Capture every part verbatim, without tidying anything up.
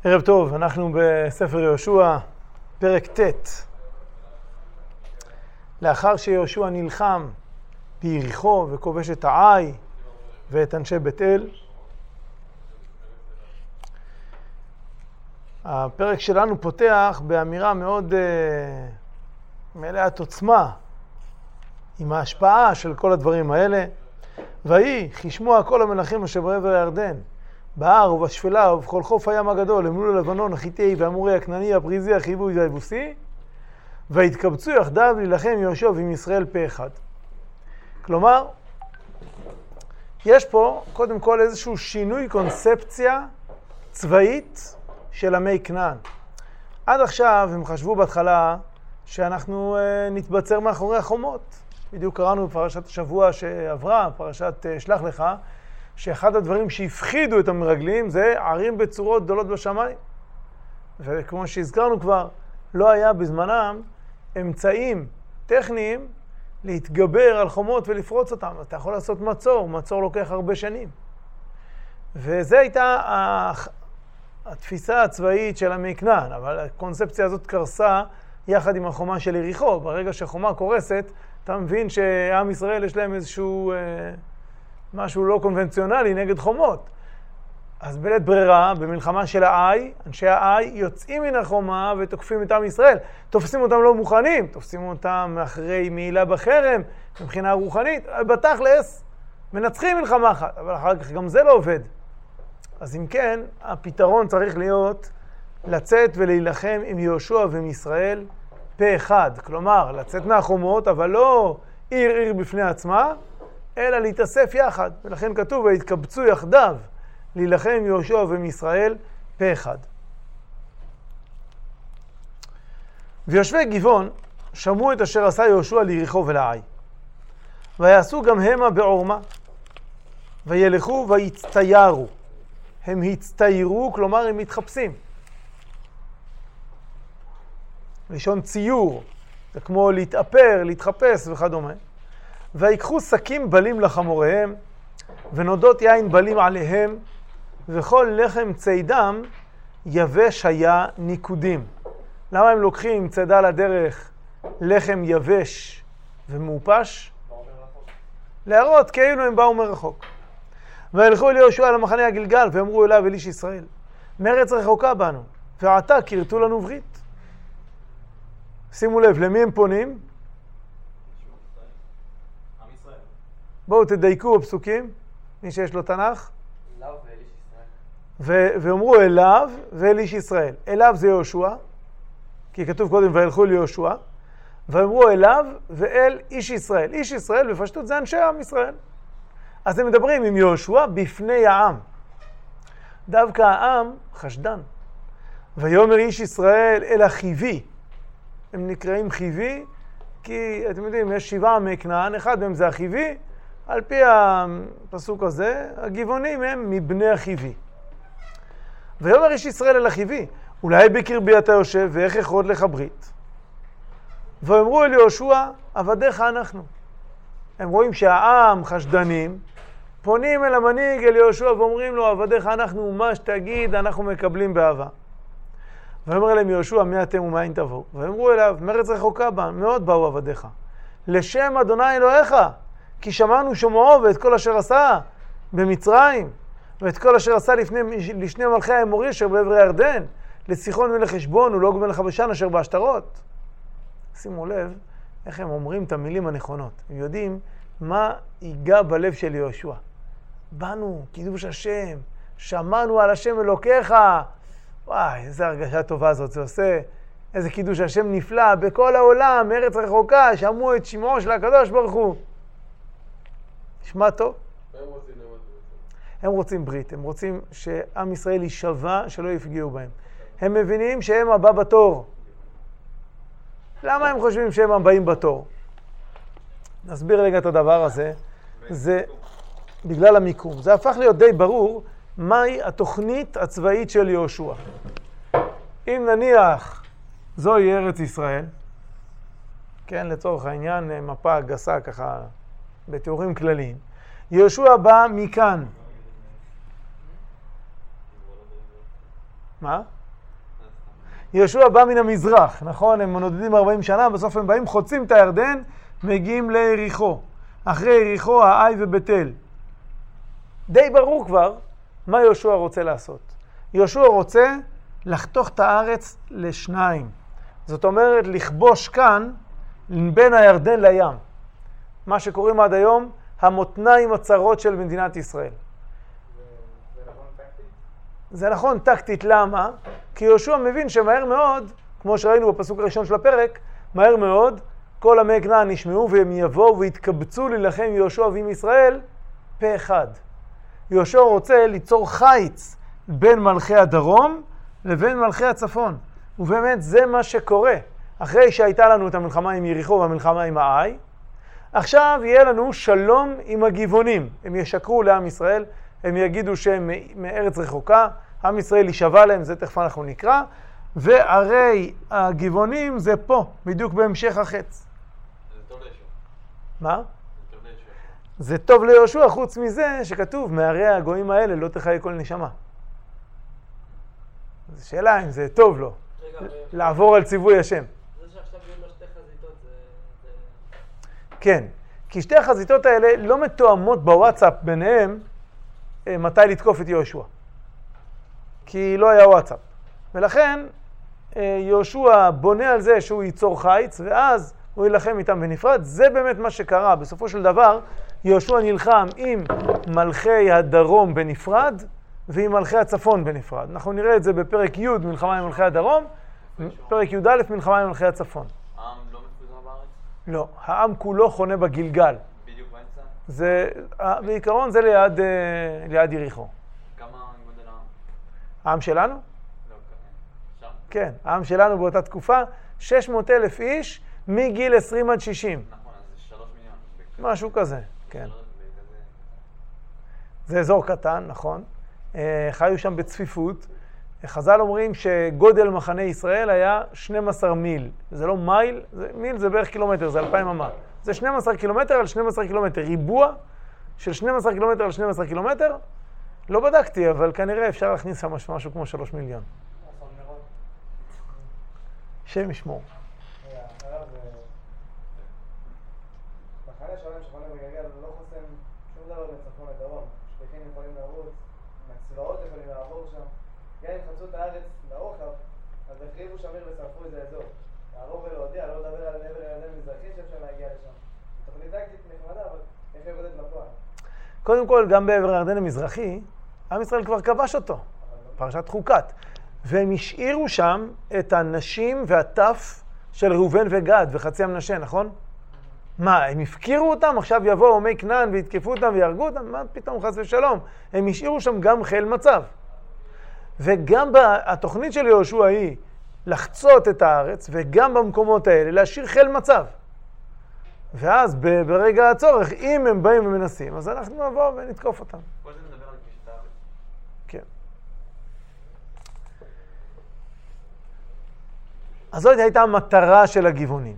ערב טוב, אנחנו בספר יהושע, פרק ט'. לאחר שיהושע נלחם ביריחו וכובש את העי ואת אנשי בית אל, הפרק שלנו פותח באמירה מאוד uh, מלאת עוצמה, עם ההשפעה של כל הדברים האלה. ויהי כשמוע כל המלכים אשר בעבר הירדן, בהר ובשפלה ובכל חוף הים הגדול, למול הלבנון, החיתי והאמורי, הכנעני, הפריזי, החיבוי והיבוסי, והתקבצו יחדיו להילחם יהושע ועם ישראל פה אחד. כלומר, יש פה קודם כל איזשהו שינוי קונספציה צבאית של עמי כנען. עד עכשיו הם חשבו בהתחלה שאנחנו uh, נתבצר מאחורי החומות. בדיוק קראנו בפרשת השבוע שעברה, פרשת uh, שלח לך, שאחד הדברים שהפחידו את המרגלים זה ערים בצורות גדולות בשמיים. וכמו שהזכרנו כבר, לא היה בזמנם אמצעים טכניים להתגבר על חומות ולפרוץ אותם. אתה יכול לעשות מצור, מצור לוקח הרבה שנים. וזו הייתה התפיסה הצבאית של עמי כנען, אבל הקונספציה הזאת קרסה יחד עם החומה של יריחו. ברגע שחומה קורסת, אתה מבין שעם ישראל יש להם איזשהו... משהו לא קונבנציונלי נגד חומות. אז בלית ברירה, במלחמה של העי, אנשי העי יוצאים מן החומה ותוקפים את עם ישראל. תופסים אותם לא מוכנים, תופסים אותם אחרי מעילה בחרם, מבחינה רוחנית. בתכלס, מנצחים מלחמה אחת, אבל אחר כך גם זה לא עובד. אז אם כן, הפתרון צריך להיות לצאת ולהילחם עם יהושע ועם ישראל פה אחד. כלומר, לצאת מהחומות, אבל לא עיר עיר בפני עצמה, אלא להתאסף יחד. ולכן כתוב, והתקבצו יחדיו להילחם עם יהושע ועם ישראל פה אחד. ויושבי גבעון שמעו את אשר עשה יהושע ליריחו ולעי. ויעשו גם המה בעורמה. וילכו ויצטיירו. הם הצטיירו, כלומר הם מתחפשים. לשון ציור, זה כמו להתאפר, להתחפש וכדומה. ויקחו שקים בלים לחמוריהם, ונודות יין בלים עליהם, וכל לחם צידם יבש היה ניקודים. למה הם לוקחים צידה לדרך לחם יבש ומאופש? להראות כאילו הם באו מרחוק. וילכו אל יהושע למחנה הגלגל, ואמרו אליו אל איש ישראל, מארץ רחוקה בנו, ועתה כרתו לנו ברית. שימו לב, למי הם פונים? בואו תדייקו בפסוקים, מי שיש לו תנ"ך. אליו ואל איש ישראל. ואומרו אליו ואל איש ישראל. אליו זה יהושע, כי כתוב קודם וילכו ליהושע, ואמרו אליו ואל איש ישראל. איש ישראל בפשטות זה אנשי עם ישראל. אז הם מדברים עם יהושע בפני העם. דווקא העם חשדן. ויאמר איש ישראל אל החיבי. הם נקראים חיבי, כי אתם יודעים, יש שבעה עמי כנען, אחד מהם זה החיבי, על פי הפסוק הזה, הגבעונים הם מבני החיבי. ויאמר איש ישראל אל החיבי, אולי בקרבי אתה יושב, ואיך אכרות לך ברית? ואמרו אל יהושע, עבדיך אנחנו. הם רואים שהעם חשדנים, פונים אל המנהיג, אל יהושע, ואומרים לו, עבדיך אנחנו, מה שתגיד, אנחנו מקבלים באהבה. ואומר אליהם יהושע, מי אתם ומאין תבואו? ואמרו אליו, מארץ רחוקה בה, מאוד באו עבדיך. לשם אדוני אלוהיך, כי שמענו שומעו ואת כל אשר עשה במצרים, ואת כל אשר עשה לפני, לשני מלכי האמורי אשר בעבר הירדן, לסיחון מלך חשבון ולעוג מלך הבשן אשר בעשתרות. שימו לב איך הם אומרים את המילים הנכונות. הם יודעים מה ייגע בלב של יהושע. באנו, קידוש השם, שמענו על השם אלוקיך. וואי, איזה הרגשה טובה זאת, זה עושה איזה קידוש השם נפלא בכל העולם, ארץ רחוקה, שמעו את שמעו של הקדוש ברוך הוא. נשמע טוב? הם רוצים למה הם רוצים ברית, הם רוצים שעם ישראל יישבע שלא יפגעו בהם. הם מבינים שהם הבא בתור. למה הם חושבים שהם הבאים בתור? נסביר רגע את הדבר הזה. זה בגלל המיקום. זה הפך להיות די ברור מהי התוכנית הצבאית של יהושע. אם נניח זוהי ארץ ישראל, כן, לצורך העניין מפה גסה ככה בתיאורים כלליים, יהושע בא מכאן. מה? יהושע בא מן המזרח, נכון? הם נודדים ארבעים שנה, בסוף הם באים, חוצים את הירדן, מגיעים ליריחו. אחרי יריחו, העי ובית אל. די ברור כבר מה יהושע רוצה לעשות. יהושע רוצה לחתוך את הארץ לשניים. זאת אומרת, לכבוש כאן בין הירדן לים. מה שקוראים עד היום, המותניים הצרות של מדינת ישראל. זה נכון טקטית? זה נכון טקטית, למה? כי יהושע מבין שמהר מאוד, כמו שראינו בפסוק הראשון של הפרק, מהר מאוד, כל עמי כנען נשמעו והם יבואו והתקבצו להילחם עם יהושע ועם ישראל פה אחד. יהושע רוצה ליצור חיץ בין מלכי הדרום לבין מלכי הצפון. ובאמת זה מה שקורה. אחרי שהייתה לנו את המלחמה עם יריחו והמלחמה עם העי, עכשיו יהיה לנו שלום עם הגבעונים. הם ישקרו לעם ישראל, הם יגידו שהם מארץ רחוקה, עם ישראל יישבע להם, זה תכף אנחנו נקרא, והרי הגבעונים זה פה, בדיוק בהמשך החץ. זה טוב ליהושע. מה? זה טוב ליהושע. זה טוב ליהושע, חוץ מזה שכתוב, מערי הגויים האלה לא תחיה כל נשמה. זו שאלה אם זה טוב לו, לעבור על ציווי השם. זה שעכשיו יהיו לו שתי חזיתות זה... כן, כי שתי החזיתות האלה לא מתואמות בוואטסאפ ביניהם מתי לתקוף את יהושע. כי לא היה וואטסאפ. ולכן יהושע בונה על זה שהוא ייצור חיץ, ואז הוא ילחם איתם בנפרד. זה באמת מה שקרה. בסופו של דבר, יהושע נלחם עם מלכי הדרום בנפרד, ועם מלכי הצפון בנפרד. אנחנו נראה את זה בפרק י' מלחמה עם מלכי הדרום, פרק י' א' מלחמה עם מלכי הצפון. העם לא מפוזר בארץ? לא, העם כולו חונה בגלגל. בדיוק באמצע? זה, בעיקרון זה ליד, ליד יריחו. כמה גודל העם? העם שלנו? לא, שם. כן, העם שלנו באותה תקופה, שש מאות אלף איש מגיל עשרים עד שישים. נכון, אז זה שלוש מיליון. משהו כזה, כן. זה אזור קטן, נכון. חיו שם בצפיפות. חז"ל אומרים שגודל מחנה ישראל היה שנים עשר מיל. זה לא מייל, זה, מיל זה בערך קילומטר, זה אלפיים אמה. זה שנים עשר קילומטר על שנים עשר קילומטר. ריבוע של שנים עשר קילומטר על שנים עשר קילומטר. לא בדקתי, אבל כנראה אפשר להכניס שם משהו כמו שלוש מיליון. שם ישמור. מחנה שלם שחונה בגלגל לא חוסם שום דבר בצפון לדרום. שליחים יכולים לרוץ, מצבאות יכולים לעבור שם. גם אם חצו את הארץ לרוחב, אז החריבו שמיר ושרפו איזה אזור. לערוב ולהודיע, לא לדבר על עבר הירדן מזרחי שאפשר להגיע לשם. תוכנית טקטית נחמדה, אבל איך היא עובדת בפועל? קודם כל, גם בעבר הירדן המזרחי, עם ישראל כבר כבש אותו, פרשת חוקת. והם השאירו שם את הנשים והטף של ראובן וגד וחצי המנשה, נכון? מה, הם הפקירו אותם? עכשיו יבואו עמי כנען ויתקפו אותם ויהרגו אותם? מה פתאום חס ושלום? הם השאירו שם גם חיל מצב. וגם התוכנית של יהושע היא לחצות את הארץ, וגם במקומות האלה להשאיר חיל מצב. ואז ברגע הצורך, אם הם באים ומנסים, אז אנחנו נבוא ונתקוף אותם. כל זה מדבר על כבישת הארץ. כן. אז זאת הייתה המטרה של הגבעונים.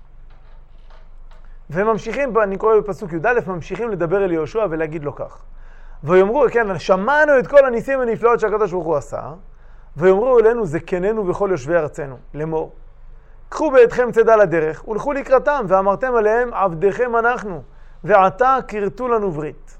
וממשיכים, אני קורא בפסוק י"א, ממשיכים לדבר אל יהושע ולהגיד לו כך. ויאמרו, כן, שמענו את כל הניסים הנפלאות שהקדוש ברוך הוא עשה, ויאמרו אלינו זקנינו וכל יושבי ארצנו, לאמור, קחו בידכם צידה לדרך, ולכו לקראתם, ואמרתם עליהם, עבדיכם אנחנו, ועתה כרתו לנו ברית.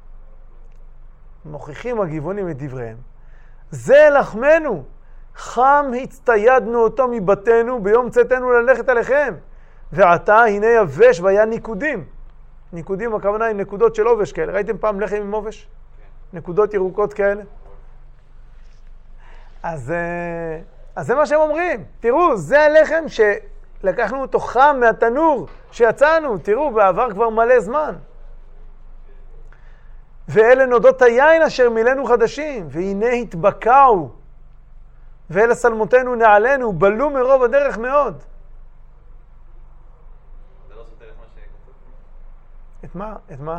מוכיחים הגבעונים את דבריהם. זה לחמנו, חם הצטיידנו אותו מבתנו, ביום צאתנו ללכת עליכם. ועתה הנה יבש והיה ניקודים. ניקודים הכוונה היא נקודות של עובש כאלה. ראיתם פעם לחם עם עובש? כן. נקודות ירוקות כאלה? אז, אז זה מה שהם אומרים. תראו, זה הלחם שלקחנו אותו חם מהתנור שיצאנו. תראו, בעבר כבר מלא זמן. ואלה נודות היין אשר מילאנו חדשים, והנה התבקעו. ואלה סלמותינו נעלינו, בלו מרוב הדרך מאוד. זה לא סותר את מה שכתוב? את מה? את מה?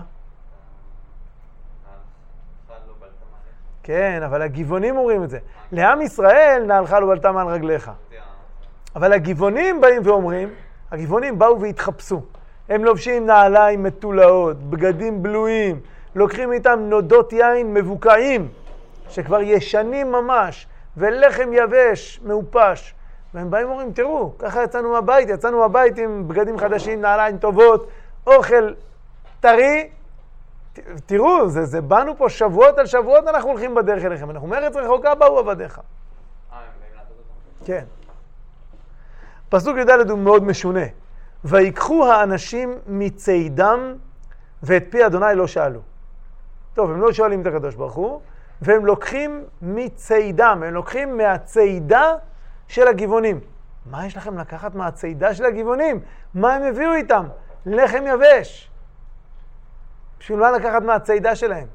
כן, כן, אבל הגבעונים אומרים את זה. לעם ישראל נעלך לא בלטה מעל רגליך. אבל הגבעונים באים ואומרים, הגבעונים באו והתחפשו. הם לובשים נעליים מטולאות, בגדים בלויים, לוקחים איתם נודות יין מבוקעים, שכבר ישנים ממש, ולחם יבש, מעופש. והם באים ואומרים, תראו, ככה יצאנו מהבית, יצאנו מהבית עם בגדים חדשים, נעליים טובות, אוכל טרי. ת, תראו, זה, זה באנו פה שבועות על שבועות, אנחנו הולכים בדרך אליכם. אנחנו מארץ רחוקה, באו עבדיך. אה, הם באים לעשות אותם. כן. פסוק י"ד הוא מאוד משונה. ויקחו האנשים מצידם, ואת פי אדוני לא שאלו. טוב, הם לא שואלים את הקדוש ברוך הוא, והם לוקחים מצידם, הם לוקחים מהצידה של הגבעונים. מה יש לכם לקחת מהצידה של הגבעונים? מה הם הביאו איתם? לחם יבש. בשביל מה לקחת מהצידה שלהם?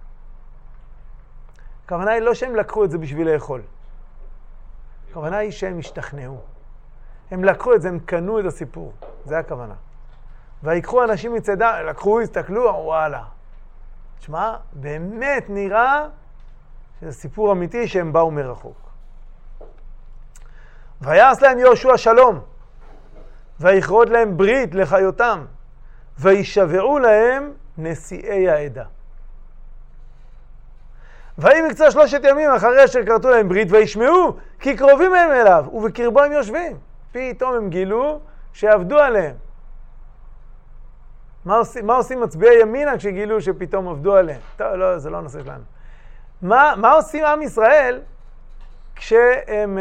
הכוונה היא לא שהם לקחו את זה בשביל לאכול. הכוונה היא שהם השתכנעו. הם לקחו את זה, הם קנו את הסיפור. זה הכוונה. ויקחו אנשים מצידה, לקחו, הסתכלו, וואלה. תשמע, באמת נראה שזה סיפור אמיתי שהם באו מרחוק. ויעש להם יהושע שלום, ויכרות להם ברית לחיותם, וישבעו להם נשיאי העדה. ויהי מקצה שלושת ימים אחרי אשר כרתו להם ברית, וישמעו כי קרובים הם אליו, ובקרבו הם יושבים. פתאום הם גילו שעבדו עליהם. מה עושים, מה עושים מצביעי ימינה כשגילו שפתאום עבדו עליהם? טוב, לא, זה לא הנושא שלנו. מה, מה עושים עם ישראל כשהם,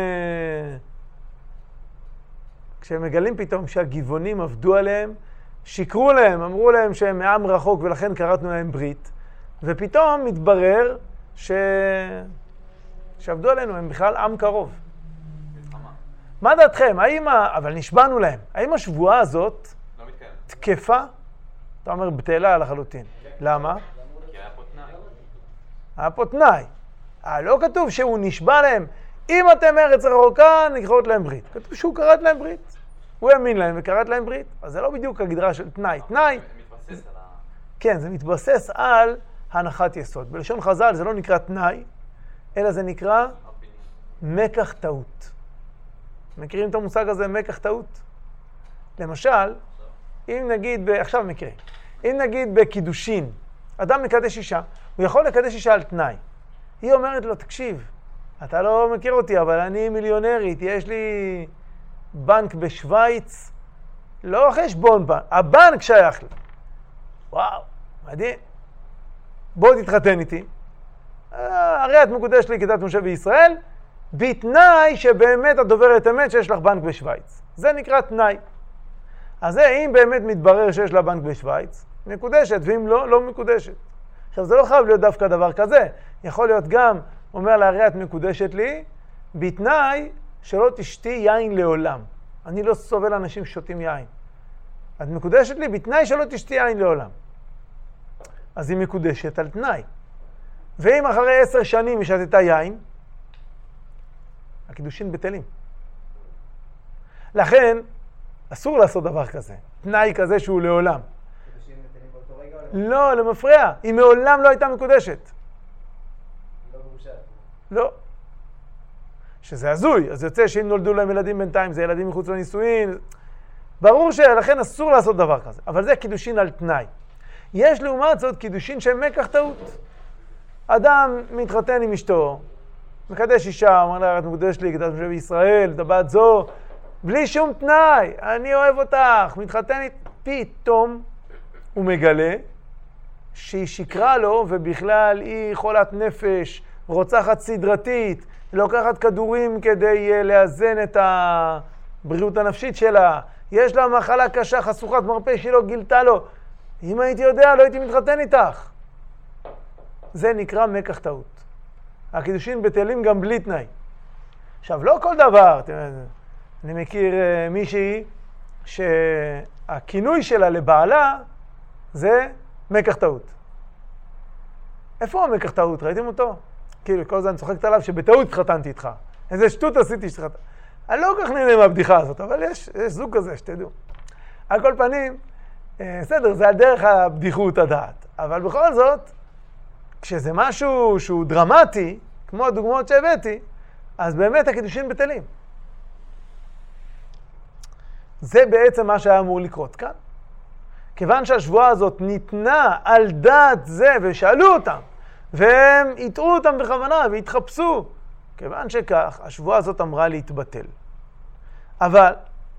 כשהם מגלים פתאום שהגבעונים עבדו עליהם, שיקרו להם, אמרו להם שהם מעם רחוק ולכן קראתנו להם ברית, ופתאום מתברר ש... שעבדו עלינו, הם בכלל עם קרוב. מה דעתכם? האם ה... אבל נשבענו להם. האם השבועה הזאת לא מתקיים. תקפה? אתה אומר בטלה לחלוטין. למה? כי היה פה תנאי. היה פה תנאי. אה, לא כתוב שהוא נשבע להם, אם אתם ארץ רחוקה, נכרות להם ברית. כתוב שהוא קראת להם ברית. הוא האמין להם וקראת להם ברית. אז זה לא בדיוק הגדרה של תנאי. תנאי... זה מתבסס על ה... כן, זה מתבסס על הנחת יסוד. בלשון חז"ל זה לא נקרא תנאי, אלא זה נקרא מקח טעות. מכירים את המושג הזה, מקח טעות? למשל, אם נגיד, ב... עכשיו מכירים, אם נגיד בקידושין, אדם מקדש אישה, הוא יכול לקדש אישה על תנאי. היא אומרת לו, תקשיב, אתה לא מכיר אותי, אבל אני מיליונרית, יש לי בנק בשוויץ, לא חשבון בנק, הבנק שייך לי. וואו, מדהים. בוא תתחתן איתי. הרי את מקודשת לי כדת משה בישראל, בתנאי שבאמת את דוברת אמת שיש לך בנק בשוויץ. זה נקרא תנאי. אז זה, אם באמת מתברר שיש לה בנק בשוויץ, מקודשת, ואם לא, לא מקודשת. עכשיו, זה לא חייב להיות דווקא דבר כזה. יכול להיות גם, אומר לה, הרי את מקודשת לי, בתנאי שלא תשתי יין לעולם. אני לא סובל אנשים ששותים יין. את מקודשת לי בתנאי שלא תשתי יין לעולם. אז היא מקודשת על תנאי. ואם אחרי עשר שנים היא שתתה יין, הקידושין בטלים. לכן, אסור לעשות דבר כזה. תנאי כזה שהוא לעולם. קידושין בטלים באותו רגע או לא, לא? למפרע. היא מעולם לא הייתה מקודשת. לא גרושה. לא. שזה הזוי. אז יוצא שאם נולדו להם ילדים בינתיים, זה ילדים מחוץ לנישואין. ברור שלכן אסור לעשות דבר כזה. אבל זה קידושין על תנאי. יש לעומת זאת קידושין שהם מקח טעות. אדם מתחתן עם אשתו, מקדש אישה, אומר לה, את מקודשת לי, כדת משה בישראל, את הבת זו, בלי שום תנאי, אני אוהב אותך, מתחתן איתה. פתאום הוא מגלה שהיא שקרה לו, ובכלל היא חולת נפש, רוצחת סדרתית, לוקחת כדורים כדי לאזן את הבריאות הנפשית שלה, יש לה מחלה קשה, חשוכת מרפא שהיא לא גילתה לו. אם הייתי יודע, לא הייתי מתחתן איתך. זה נקרא מקח טעות. הקידושין בטלים גם בלי תנאי. עכשיו, לא כל דבר, אני מכיר מישהי שהכינוי שלה לבעלה זה מקח טעות. איפה המקח טעות? ראיתם אותו? כאילו, כל הזמן צוחקת עליו שבטעות התחתנתי איתך. איזה שטות עשיתי שתחתן. אני לא כל כך נהנה מהבדיחה הזאת, אבל יש, יש זוג כזה, שתדעו. על כל פנים, בסדר, זה על דרך הבדיחות הדעת. אבל בכל זאת, כשזה משהו שהוא דרמטי, כמו הדוגמאות שהבאתי, אז באמת הקידושין בטלים. זה בעצם מה שהיה אמור לקרות כאן. כיוון שהשבועה הזאת ניתנה על דעת זה, ושאלו אותם, והם יטעו אותם בכוונה, והתחפשו, כיוון שכך, השבועה הזאת אמרה להתבטל. אבל,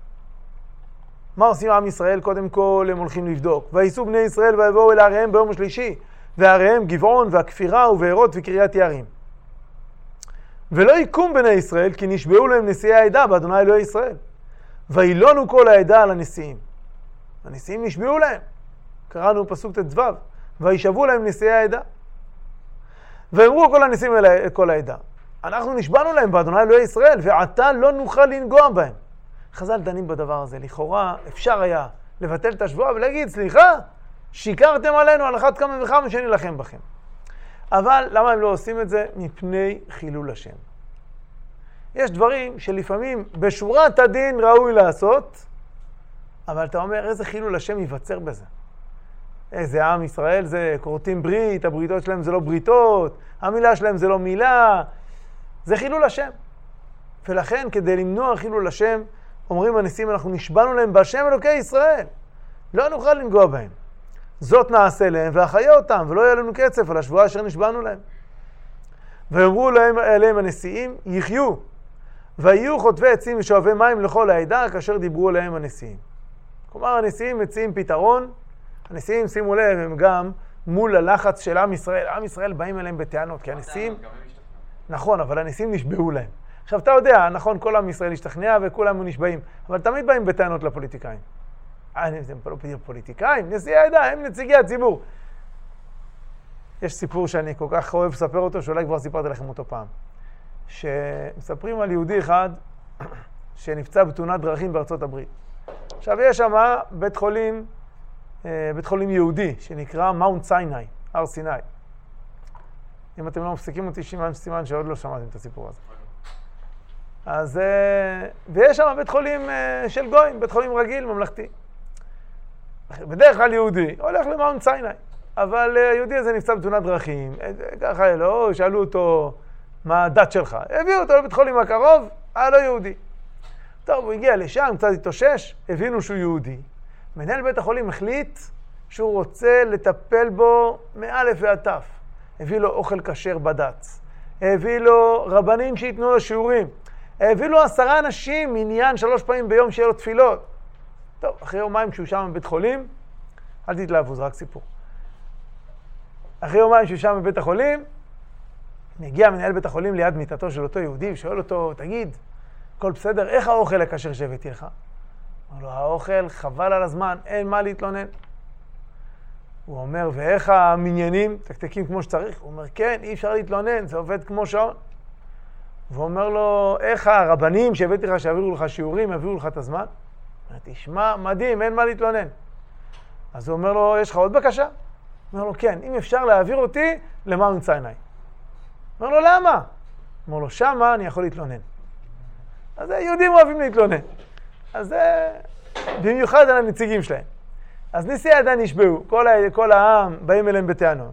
מה עושים עם ישראל? קודם כל הם הולכים לבדוק. וייסעו בני ישראל ויבואו אל עריהם ביום השלישי, ועריהם גבעון והכפירה ובארות וקריית יערים. ולא יקום בני ישראל, כי נשבעו להם נשיאי העדה באדוני אלוהי ישראל. וילונו כל העדה על הנשיאים. הנשיאים נשבעו להם. קראנו פסוק ט"ו. וישבעו להם נשיאי העדה. ואמרו כל הנשיאים אל כל העדה, אנחנו נשבענו להם באדוני אלוהי ישראל, ועתה לא נוכל לנגוע בהם. חז"ל דנים בדבר הזה. לכאורה אפשר היה לבטל את השבועה ולהגיד, סליחה, שיקרתם עלינו, על אחת כמה וכמה שנילחם בכם. אבל למה הם לא עושים את זה? מפני חילול השם. יש דברים שלפעמים בשורת הדין ראוי לעשות, אבל אתה אומר, איזה חילול השם ייווצר בזה? איזה עם ישראל זה כורתים ברית, הבריתות שלהם זה לא בריתות, המילה שלהם זה לא מילה, זה חילול השם. ולכן כדי למנוע חילול השם, אומרים הנשיאים, אנחנו נשבענו להם בהשם אלוקי ישראל, לא נוכל לנגוע בהם. זאת נעשה להם ואחיה אותם, ולא יהיה לנו קצף על השבועה אשר נשבענו להם. ואמרו להם, אליהם הנשיאים, יחיו, ויהיו חוטבי עצים ושואבי מים לכל העדה, כאשר דיברו עליהם הנשיאים. כלומר, הנשיאים מציעים פתרון, הנשיאים, שימו לב, הם גם מול הלחץ של עם ישראל. עם ישראל באים אליהם בטענות, כי הנשיאים... נכון, אבל הנשיאים נשבעו להם. עכשיו, אתה יודע, נכון, כל עם ישראל השתכנע וכולם נשבעים, אבל תמיד באים בטענות לפוליטיקאים. אה, הם לא פוליטיקאים, נשיאי העדה, הם נציגי הציבור. יש סיפור שאני כל כך אוהב לספר אותו, שאולי כבר סיפרתי לכם אותו פעם. שמספרים על יהודי אחד שנפצע בתאונת דרכים בארצות הברית. עכשיו, יש שם בית חולים, בית חולים יהודי, שנקרא מאונט סיני, הר סיני. אם אתם לא מפסיקים אותי, סימן, סימן שעוד לא שמעתם את הסיפור הזה. אז, ויש שם בית חולים של גויים, בית חולים רגיל, ממלכתי. בדרך כלל יהודי, הולך למאונט סיני. אבל היהודי הזה נפצע בתאונת דרכים, ככה לא, שאלו אותו מה הדת שלך. הביאו אותו לבית חולים הקרוב, היה לא יהודי. טוב, הוא הגיע לשם, קצת התאושש, הבינו שהוא יהודי. מנהל בית החולים החליט שהוא רוצה לטפל בו מאלף ועד תף. הביא לו אוכל כשר בד"ץ, הביא לו רבנים שיתנו לו שיעורים, הביא לו עשרה אנשים, עניין שלוש פעמים ביום שיהיה לו תפילות. טוב, אחרי יומיים כשהוא שם בבית חולים, אל תתלהבו, זה רק סיפור. אחרי יומיים שהוא שם בבית החולים, מגיע מנהל בית החולים ליד מיטתו של אותו יהודי, ושואל אותו, תגיד, הכל בסדר, איך האוכל הכשר שהבאתי לך? אומר לו, האוכל חבל על הזמן, אין מה להתלונן. הוא אומר, ואיך המניינים תקתקים כמו שצריך? הוא אומר, כן, אי אפשר להתלונן, זה עובד כמו שעון. והוא אומר לו, איך הרבנים שהבאתי לך, שהעבירו לך שיעורים, העבירו לך את הזמן? הוא אומר, תשמע, מדהים, אין מה להתלונן. אז הוא אומר לו, יש לך עוד בקשה? הוא אומר לו, כן, אם אפשר להעביר אותי למאונט סיני. הוא אומר לו, למה? הוא אומר לו, שמה אני יכול להתלונן. אז יהודים אוהבים להתלונן. אז זה במיוחד על הנציגים שלהם. אז נשיאי העדה נשבעו, כל, כל העם באים אליהם בטענות.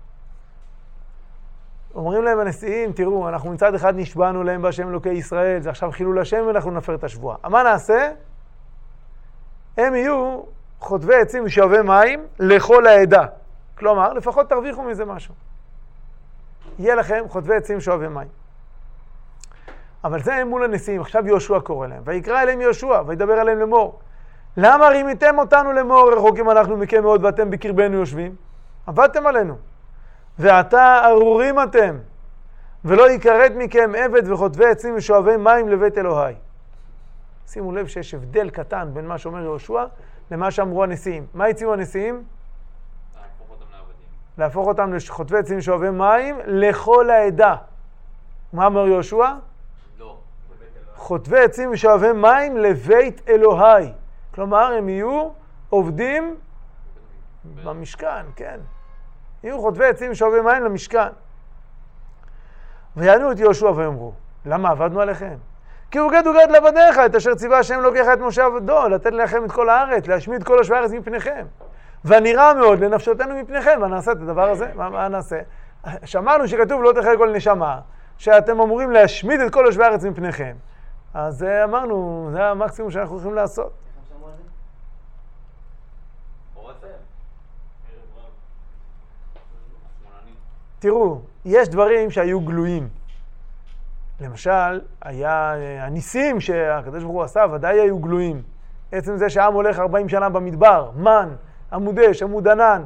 אומרים להם הנשיאים, תראו, אנחנו מצד אחד נשבענו להם בהשם אלוקי ישראל, זה עכשיו חילול השם ואנחנו נפר את השבועה. מה נעשה? הם יהיו חוטבי עצים ושואבי מים לכל העדה. כלומר, לפחות תרוויחו מזה משהו. יהיה לכם חוטבי עצים ושואבי מים. אבל זה מול הנשיאים. עכשיו יהושע קורא להם, ויקרא אליהם יהושע, וידבר אליהם לאמור. למה רימיתם אותנו לאמור, רחוקים אנחנו מכם מאוד, ואתם בקרבנו יושבים? עבדתם עלינו. ועתה ארורים אתם, ולא יקראת מכם עבד וחוטבי עצים ושואבי מים לבית אלוהי. שימו לב שיש הבדל קטן בין מה שאומר יהושע למה שאמרו הנשיאים. מה הציעו הנשיאים? להפוך אותם לעבדים. להפוך אותם לחוטבי עצים ושואבי מים לכל העדה. מה אמר יהושע? לא. חוטבי עצים ושואבי מים לבית אלוהי. כלומר, הם יהיו עובדים במשכן, כן. יהיו חוטבי עצים ושואבי מים למשכן. ויענו את יהושע ואמרו, למה עבדנו עליכם? כי הוגד הוגד לעבדיך, את אשר ציווה השם לוקח את משה עבדו, לתת לכם את כל הארץ, להשמיד כל יושבי הארץ מפניכם. והנראה מאוד לנפשותנו מפניכם, ונעשה את הדבר הזה, מה, מה נעשה? שמענו שכתוב לא תחל כל נשמה, שאתם אמורים להשמיד את כל יושבי הארץ מפניכם. אז אמרנו, זה המקסימום שאנחנו יכולים לעשות. תראו, יש דברים שהיו גלויים. למשל, היה הניסים שהקדוש ברוך הוא עשה, ודאי היו גלויים. עצם זה שהעם הולך ארבעים שנה במדבר, מן, עמוד אש, עמוד ענן,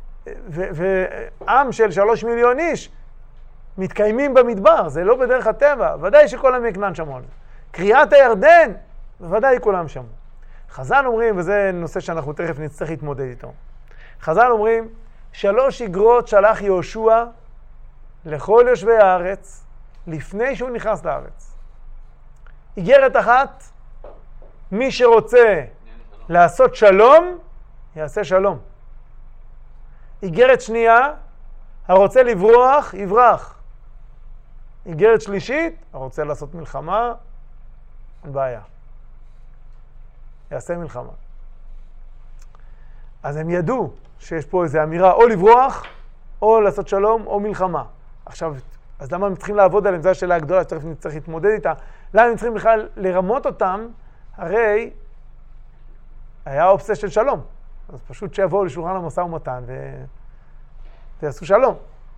ועם של שלוש מיליון איש מתקיימים במדבר, זה לא בדרך הטבע, ודאי שכל עמי כנען שמעו על זה. קריאת הירדן, בוודאי כולם שמעו. חז"ל אומרים, וזה נושא שאנחנו תכף נצטרך להתמודד איתו, חז"ל אומרים, שלוש איגרות שלח יהושע לכל יושבי הארץ, לפני שהוא נכנס לארץ. איגרת אחת, מי שרוצה לעשות שלום, יעשה שלום. איגרת שנייה, הרוצה לברוח, יברח. איגרת שלישית, הרוצה לעשות מלחמה, אין בעיה. יעשה מלחמה. אז הם ידעו שיש פה איזו אמירה, או לברוח, או לעשות שלום, או מלחמה. עכשיו, אז למה הם צריכים לעבוד עליהם? זו השאלה הגדולה שתכף נצטרך להתמודד איתה. למה הם צריכים בכלל לרמות אותם? הרי היה אופציה של שלום. אז פשוט שיבואו לשולחן המשא ומתן ו... ויעשו שלום.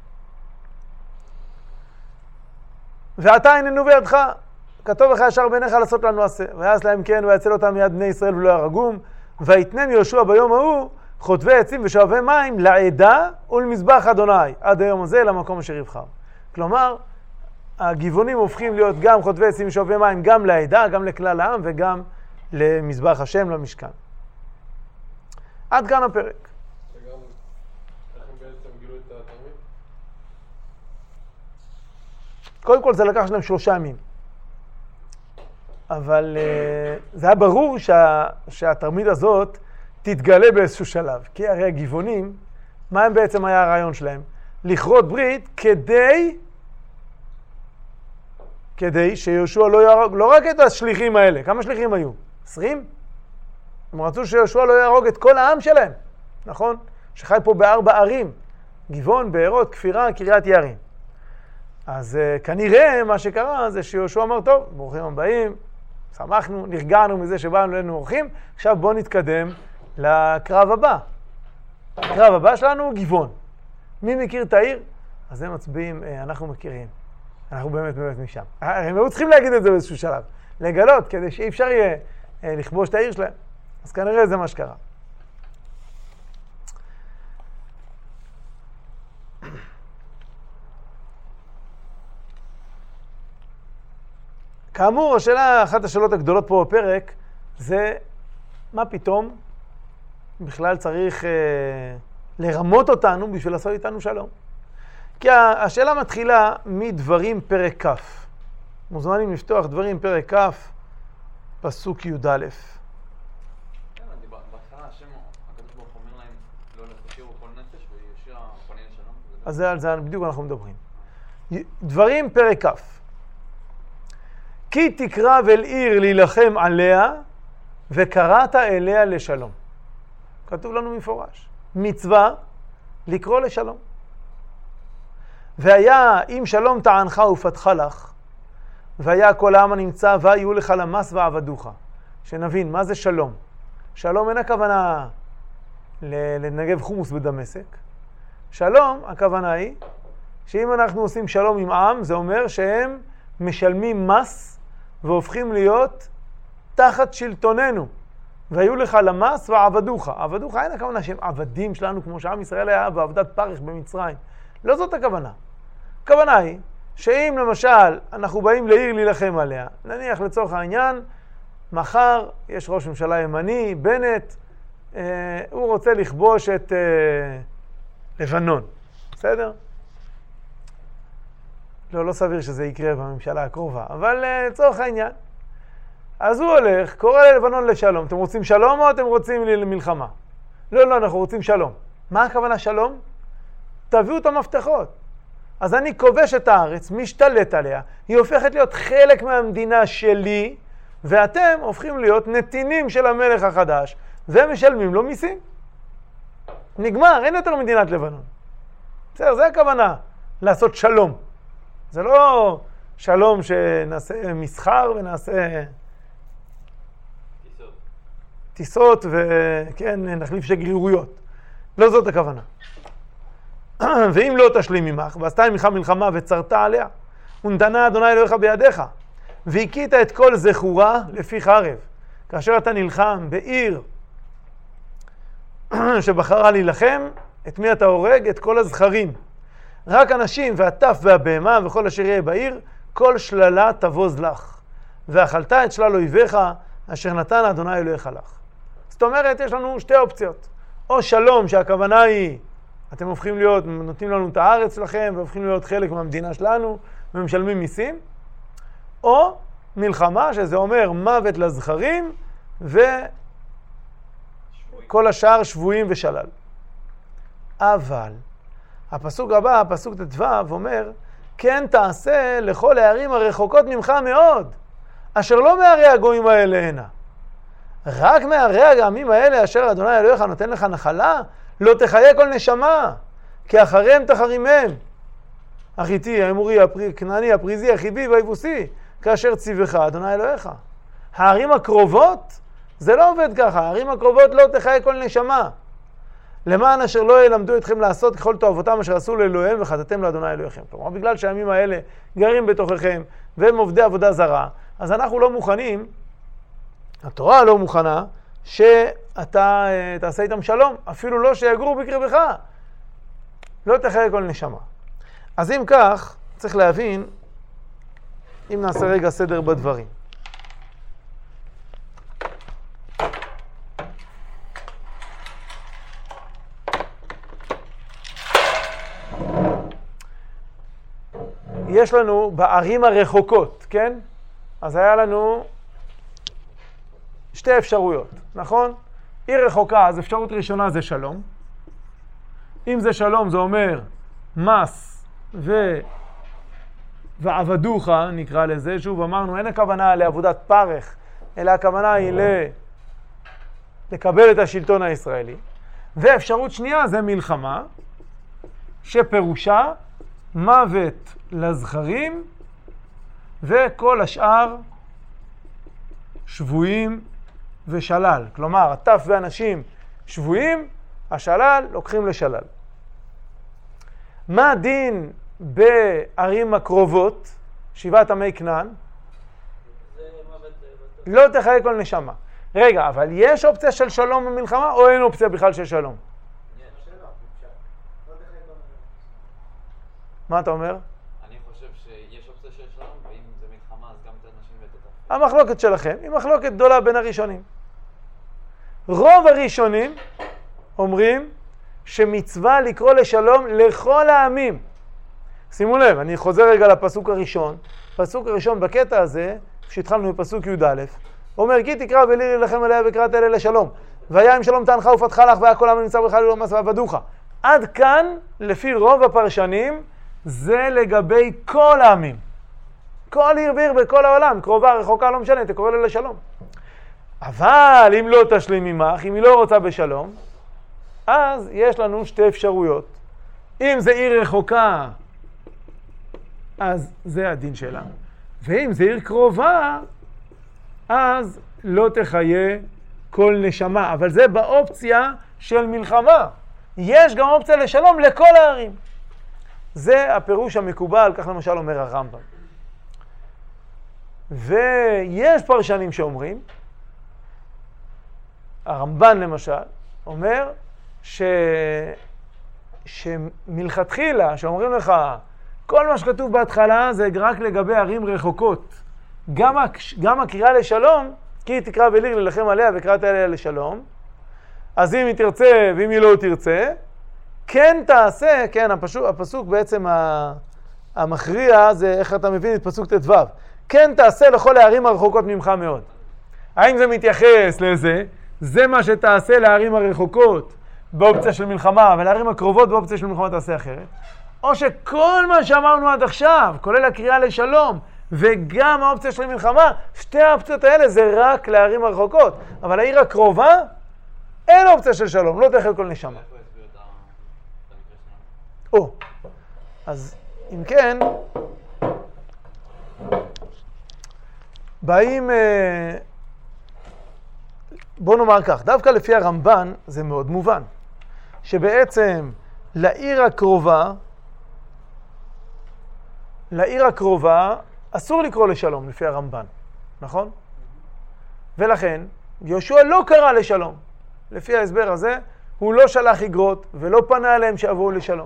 ואתה הננו בידך, כתוב לך ישר בעיניך לעשות לנו עשה. ויעש להם כן, ויצל אותם מיד בני ישראל ולא יהרגום. ויתנם יהושע ביום ההוא חוטבי עצים ושואבי מים לעדה ולמזבח אדוני, עד היום הזה למקום אשר יבחר. כלומר, הגבעונים הופכים להיות גם חוטבי עצים ושואבי מים, גם לעדה, גם לכלל העם וגם למזבח השם, למשכן. עד כאן הפרק. וגם, איך הם בעצם גילו את התרמית? קודם כל זה לקח שלהם שלושה ימים. אבל uh, זה היה ברור שה, שהתרמית הזאת תתגלה באיזשהו שלב. כי הרי הגבעונים, מה הם בעצם היה הרעיון שלהם? לכרות ברית כדי, כדי שיהושע לא יהרוג, לא רק את השליחים האלה. כמה שליחים היו? עשרים? הם רצו שיהושע לא יהרוג את כל העם שלהם, נכון? שחי פה בארבע ערים, גבעון, בארות, כפירה, קריית יערים. אז uh, כנראה מה שקרה זה שיהושע אמר, טוב, ברוכים הבאים, שמחנו, נרגענו מזה שבאנו לנו אורחים, עכשיו בואו נתקדם לקרב הבא. הקרב הבא שלנו הוא גבעון. מי מכיר את העיר? אז הם מצביעים, אה, אנחנו מכירים. אנחנו באמת באמת משם. הם היו צריכים להגיד את זה באיזשהו שלב. לגלות, כדי שאי אפשר יהיה אה, לכבוש את העיר שלהם. אז כנראה זה מה שקרה. כאמור, השאלה, אחת השאלות הגדולות פה בפרק, זה מה פתאום בכלל צריך אה, לרמות אותנו בשביל לעשות איתנו שלום. כי השאלה מתחילה מדברים פרק כ'. מוזמנים לפתוח דברים פרק כ', פסוק י' א'. כן, בהתחלה השם, הקדוש ברוך הוא אומר להם, לא תשאירו כל נפש וישיר הפנים לשלום. אז זה, על זה בדיוק אנחנו מדברים. דברים פרק כ'. כי תקרב אל עיר להילחם עליה, וקראת אליה לשלום. כתוב לנו מפורש. מצווה לקרוא לשלום. והיה אם שלום טענך ופתחה לך, והיה כל העם הנמצא, והיו לך למס ועבדוך. שנבין, מה זה שלום? שלום אין הכוונה לנגב חומוס בדמשק. שלום, הכוונה היא, שאם אנחנו עושים שלום עם עם, זה אומר שהם משלמים מס, והופכים להיות תחת שלטוננו. והיו לך למס ועבדוך. עבדוך אין הכוונה שהם עבדים שלנו, כמו שעם ישראל היה בעבדת פרח במצרים. לא זאת הכוונה. הכוונה היא שאם למשל אנחנו באים לעיר להילחם עליה, נניח לצורך העניין, מחר יש ראש ממשלה ימני, בנט, אה, הוא רוצה לכבוש את אה, לבנון. בסדר? לא, לא סביר שזה יקרה בממשלה הקרובה, אבל uh, לצורך העניין. אז הוא הולך, קורא ללבנון לשלום. אתם רוצים שלום או אתם רוצים למלחמה? לא, לא, אנחנו רוצים שלום. מה הכוונה שלום? תביאו את המפתחות. אז אני כובש את הארץ, משתלט עליה, היא הופכת להיות חלק מהמדינה שלי, ואתם הופכים להיות נתינים של המלך החדש, ומשלמים לו מיסים. נגמר, אין יותר מדינת לבנון. בסדר, זה הכוונה, לעשות שלום. זה לא שלום שנעשה מסחר ונעשה טיסות. טיסות וכן, נחליף שגרירויות. לא זאת הכוונה. ואם לא תשלים ממך, ועשתה עמך מלחמה וצרתה עליה, ונתנה אדוני אלוהיך בידיך, והכית את כל זכורה לפי חרב. כאשר אתה נלחם בעיר שבחרה להילחם, את מי אתה הורג? את כל הזכרים. רק אנשים והטף והבהמה וכל אשר יהיה בעיר, כל שללה תבוז לך. ואכלת את שלל אויביך אשר נתן אדוני אלוהיך לך. זאת אומרת, יש לנו שתי אופציות. או שלום, שהכוונה היא, אתם הופכים להיות, נותנים לנו את הארץ שלכם, והופכים להיות חלק מהמדינה שלנו, ומשלמים מיסים. או מלחמה, שזה אומר מוות לזכרים, וכל השאר שבויים ושלל. אבל, הפסוק הבא, הפסוק ט"ו, אומר, כן תעשה לכל הערים הרחוקות ממך מאוד, אשר לא מערי הגויים האלה הנה. רק מערי העמים האלה אשר אדוני אלוהיך נותן לך נחלה, לא תחיה כל נשמה, כי אחריהם תחרימם. החיתי, האמורי, הכנעני, הפריזי, החיבי והיבוסי, כאשר ציווך אדוני אלוהיך. הערים הקרובות, זה לא עובד ככה, הערים הקרובות לא תחיה כל נשמה. למען אשר לא ילמדו אתכם לעשות ככל תאוותם אשר עשו לאלוהיהם וחטאתם לאדוני אלוהיכם. כלומר, בגלל שהימים האלה גרים בתוככם והם עובדי עבודה זרה, אז אנחנו לא מוכנים, התורה לא מוכנה, שאתה תעשה איתם שלום, אפילו לא שיגורו בקרבך. לא תחיה כל נשמה. אז אם כך, צריך להבין, אם נעשה רגע סדר בדברים. יש לנו בערים הרחוקות, כן? אז היה לנו שתי אפשרויות, נכון? עיר רחוקה, אז אפשרות ראשונה זה שלום. אם זה שלום, זה אומר מס ו... ועבדוך, נקרא לזה. שוב, אמרנו, אין הכוונה לעבודת פרך, אלא הכוונה היא ל... לקבל את השלטון הישראלי. ואפשרות שנייה זה מלחמה, שפירושה מוות לזכרים, וכל השאר שבויים ושלל. כלומר, הטף ואנשים שבויים, השלל לוקחים לשלל. מה הדין בערים הקרובות, שבעת עמי כנען? לא תחיה כל נשמה. רגע, אבל יש אופציה של שלום במלחמה, או אין אופציה בכלל של שלום? מה אתה אומר? אני חושב שיש אופציה של שלום, ואם זה מלחמה, אז גם את האנשים ואת התפקיד. המחלוקת שלכם היא מחלוקת גדולה בין הראשונים. רוב הראשונים אומרים שמצווה לקרוא לשלום לכל העמים. שימו לב, אני חוזר רגע לפסוק הראשון. פסוק הראשון בקטע הזה, כשהתחלנו בפסוק י' א', אומר, כי תקרא ולירי לכם עליה וקראת אלה לשלום. והיה עם שלום תענך ופתחה לך והיה כל העם נמצא בך ללא מס ועבדוך. עד כאן, לפי רוב הפרשנים, זה לגבי כל העמים. כל עיר ועיר בכל העולם, קרובה, רחוקה, לא משנה, תקורא לה לשלום. אבל אם לא תשלים עמך, אם היא לא רוצה בשלום, אז יש לנו שתי אפשרויות. אם זה עיר רחוקה, אז זה הדין שלה. ואם זה עיר קרובה, אז לא תחיה כל נשמה. אבל זה באופציה של מלחמה. יש גם אופציה לשלום לכל הערים. זה הפירוש המקובל, כך למשל אומר הרמב"ם. ויש פרשנים שאומרים, הרמב"ן למשל, אומר ש... שמלכתחילה, שאומרים לך, כל מה שכתוב בהתחלה זה רק לגבי ערים רחוקות. גם, הקש... גם הקריאה לשלום, כי תקרא וליר ללחם עליה וקראת עליה לשלום, אז אם היא תרצה ואם היא לא תרצה, כן תעשה, כן, הפסוק, הפסוק בעצם המכריע זה איך אתה מבין את פסוק ט"ו. כן תעשה לכל הערים הרחוקות ממך מאוד. האם זה מתייחס לזה? זה מה שתעשה לערים הרחוקות באופציה של מלחמה, ולערים הקרובות באופציה של מלחמה תעשה אחרת. או שכל מה שאמרנו עד עכשיו, כולל הקריאה לשלום, וגם האופציה של מלחמה, שתי האופציות האלה זה רק לערים הרחוקות. אבל העיר הקרובה, אין אופציה של שלום, לא תחיה כל נשמה. או, אז אם כן, באים, בוא נאמר כך, דווקא לפי הרמב"ן זה מאוד מובן, שבעצם לעיר הקרובה לעיר הקרובה אסור לקרוא לשלום לפי הרמב"ן, נכון? ולכן יהושע לא קרא לשלום. לפי ההסבר הזה הוא לא שלח איגרות ולא פנה אליהם שיבואו לשלום.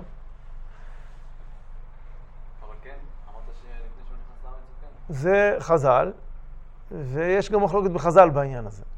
אבל כן, אמרת שלפני שהוא נכנס לארץ הוא כן. זה חז"ל, ויש גם מחלוקת בחז"ל בעניין הזה.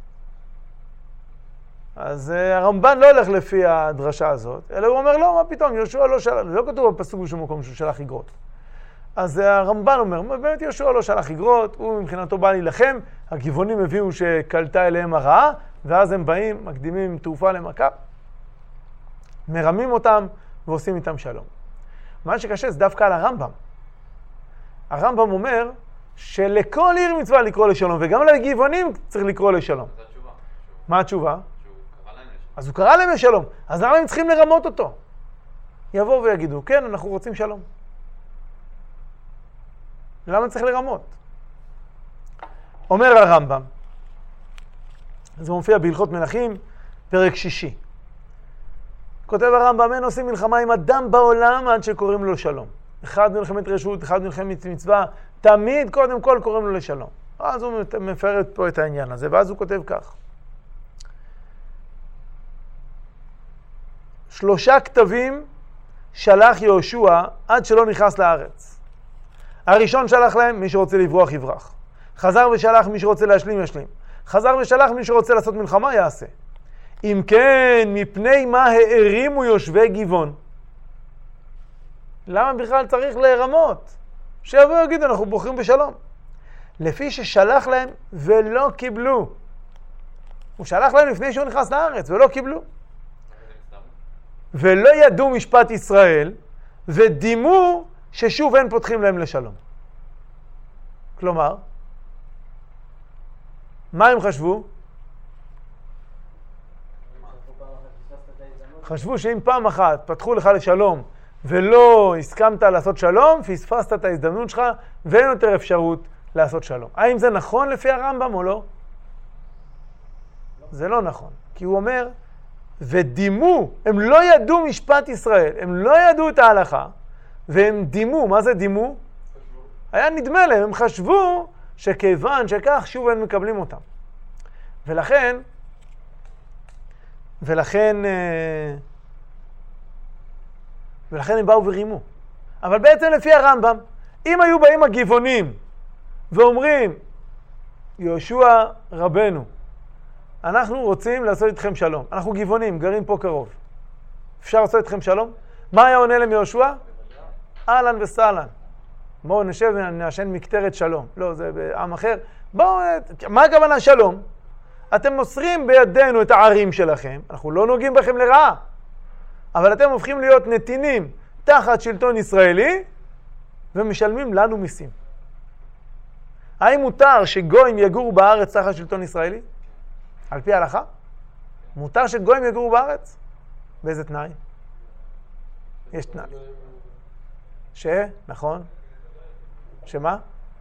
אז הרמב"ן לא הולך לפי הדרשה הזאת, אלא הוא אומר, לא, מה פתאום, יהושע לא שלח, לא כתוב בפסוק בשום מקום שהוא שלח איגרות. אז הרמב"ן אומר, באמת יהושע לא שלח איגרות, הוא מבחינתו בא להילחם, הגבעונים הביאו שקלטה אליהם הרעה, ואז הם באים, מקדימים תרופה למכה, מרמים אותם ועושים איתם שלום. מה שקשה זה דווקא על הרמב"ם. הרמב"ם אומר שלכל עיר מצווה לקרוא לשלום, וגם לגבעונים צריך לקרוא לשלום. זו התשובה. מה התשובה? שהוא קרא להם לשלום. אז הוא קרא להם לשלום, אז למה הם צריכים לרמות אותו? יבואו ויגידו, כן, אנחנו רוצים שלום. למה צריך לרמות? אומר הרמב"ם, זה מופיע בהלכות מלכים, פרק שישי. כותב הרמב"ם, אין עושים מלחמה עם אדם בעולם עד שקוראים לו שלום. אחד מלחמת רשות, אחד מלחמת מצווה, תמיד קודם כל קוראים לו לשלום. אז הוא מפרט פה את העניין הזה, ואז הוא כותב כך. שלושה כתבים שלח יהושע עד שלא נכנס לארץ. הראשון שלח להם, מי שרוצה לברוח יברח. חזר ושלח, מי שרוצה להשלים ישלים. חזר ושלח, מי שרוצה לעשות מלחמה יעשה. אם כן, מפני מה הערימו יושבי גבעון? למה בכלל צריך לרמות? שיבואו יגידו, אנחנו בוחרים בשלום. לפי ששלח להם ולא קיבלו. הוא שלח להם לפני שהוא נכנס לארץ ולא קיבלו. ולא ידעו משפט ישראל, ודימו ששוב אין פותחים להם לשלום. כלומר, מה הם חשבו? חשבו שאם פעם אחת פתחו לך לשלום ולא הסכמת לעשות שלום, פספסת את ההזדמנות שלך ואין יותר אפשרות לעשות שלום. האם זה נכון לפי הרמב"ם או לא? זה לא נכון, כי הוא אומר, ודימו, הם לא ידעו משפט ישראל, הם לא ידעו את ההלכה, והם דימו, מה זה דימו? היה נדמה להם, הם חשבו שכיוון שכך שוב הם מקבלים אותם. ולכן, ולכן, ולכן הם באו ורימו. אבל בעצם לפי הרמב"ם, אם היו באים הגבעונים ואומרים, יהושע רבנו, אנחנו רוצים לעשות איתכם שלום. אנחנו גבעונים, גרים פה קרוב. אפשר לעשות איתכם שלום? מה היה עונה להם יהושע? אהלן וסהלן. בואו נשב ונעשן מקטרת שלום. לא, זה בעם אחר. בואו, מה הכוונה שלום? אתם מוסרים בידינו את הערים שלכם. אנחנו לא נוגעים בכם לרעה. אבל אתם הופכים להיות נתינים תחת שלטון ישראלי ומשלמים לנו מיסים. האם מותר שגויים יגורו בארץ תחת שלטון ישראלי? על פי ההלכה? מותר שגויים יגורו בארץ? באיזה תנאי? יש תנאי. ש? נכון? שמה?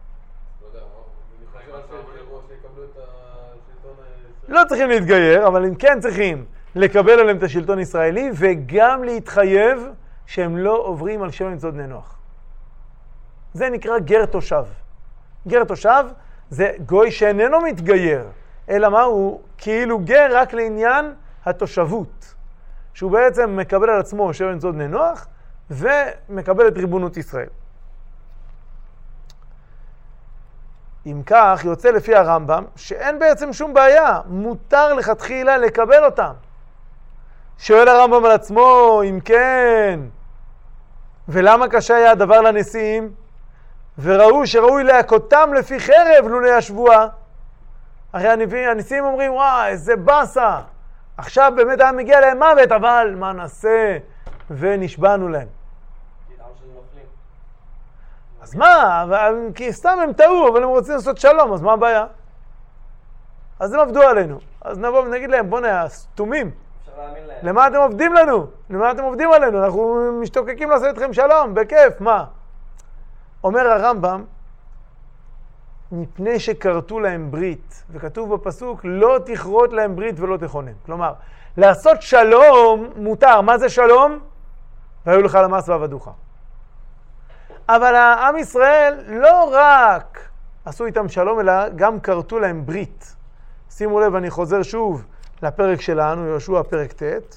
לא צריכים להתגייר, אבל הם כן צריכים לקבל עליהם את השלטון הישראלי, וגם להתחייב שהם לא עוברים על שם מצוות בני נוח. זה נקרא גר תושב. גר תושב זה גוי שאיננו מתגייר, אלא מה? הוא כאילו גר רק לעניין התושבות, שהוא בעצם מקבל על עצמו שם מצוות בני נוח, ומקבל את ריבונות ישראל. אם כך, יוצא לפי הרמב"ם שאין בעצם שום בעיה, מותר לכתחילה לקבל אותם. שואל הרמב"ם על עצמו, אם כן, ולמה קשה היה הדבר לנשיאים? וראו שראוי להכותם לפי חרב לולא השבועה. הרי הנשיאים אומרים, וואי, איזה בסה, עכשיו באמת היה מגיע להם מוות, אבל מה נעשה? ונשבענו להם. אז מה? כי סתם הם טעו, אבל הם רוצים לעשות שלום, אז מה הבעיה? אז הם עבדו עלינו. אז נבוא ונגיד להם, בוא נהיה סתומים. למה אתם עובדים לנו? למה אתם עובדים עלינו? אנחנו משתוקקים לעשות אתכם שלום, בכיף, מה? אומר הרמב"ם, מפני שכרתו להם ברית, וכתוב בפסוק, לא תכרות להם ברית ולא תכונן. כלומר, לעשות שלום מותר. מה זה שלום? והיו לך למס ועבדוך. אבל העם ישראל לא רק עשו איתם שלום, אלא גם כרתו להם ברית. שימו לב, אני חוזר שוב לפרק שלנו, יהושע פרק ט'.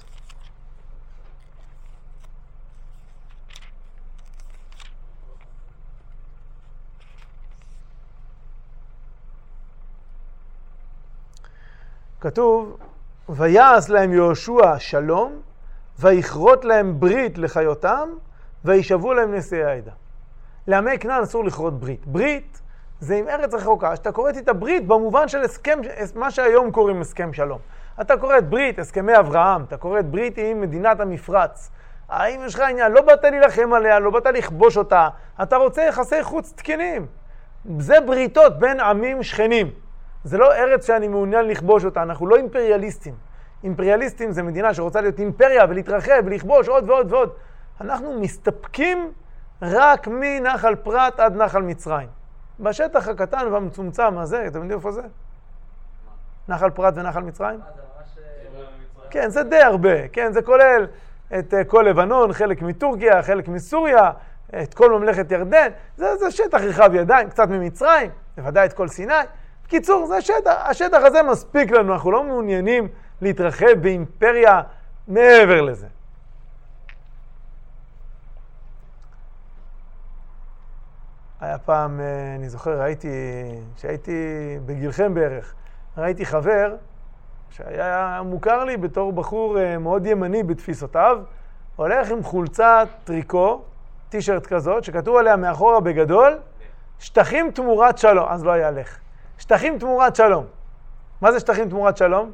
כתוב, ויעש להם יהושע שלום, ויכרות להם ברית לחיותם, וישבו להם נשיאי העדה. לעמי כנען אסור לכרות ברית. ברית זה עם ארץ רחוקה, שאתה קוראת את הברית במובן של הסכם, מה שהיום קוראים הסכם שלום. אתה קורא את ברית, הסכמי אברהם, אתה קורא את ברית עם מדינת המפרץ. האם יש לך עניין? לא באת להילחם עליה, לא באת לכבוש אותה, אתה רוצה יחסי חוץ תקינים. זה בריתות בין עמים שכנים. זה לא ארץ שאני מעוניין לכבוש אותה, אנחנו לא אימפריאליסטים. אימפריאליסטים זה מדינה שרוצה להיות אימפריה ולהתרחב ולכבוש עוד ועוד ועוד. אנחנו מסתפקים רק מנחל פרת עד נחל מצרים. בשטח הקטן והמצומצם הזה, אתם יודעים איפה זה? נחל פרת ונחל מצרים? כן, זה די הרבה. כן, זה כולל את כל לבנון, חלק מטורקיה, חלק מסוריה, את כל ממלכת ירדן. זה, זה שטח רחב ידיים, קצת ממצרים, בוודאי את כל סיני. בקיצור, זה שטח. השטח הזה מספיק לנו, אנחנו לא מעוניינים להתרחב באימפריה מעבר לזה. היה פעם, אני זוכר, ראיתי, שהייתי בגילכם בערך, ראיתי חבר שהיה מוכר לי בתור בחור מאוד ימני בתפיסותיו, הולך עם חולצת טריקו, טישרט כזאת, שכתוב עליה מאחורה בגדול, שטחים תמורת שלום. אז לא היה לך. שטחים תמורת שלום. מה זה שטחים תמורת שלום?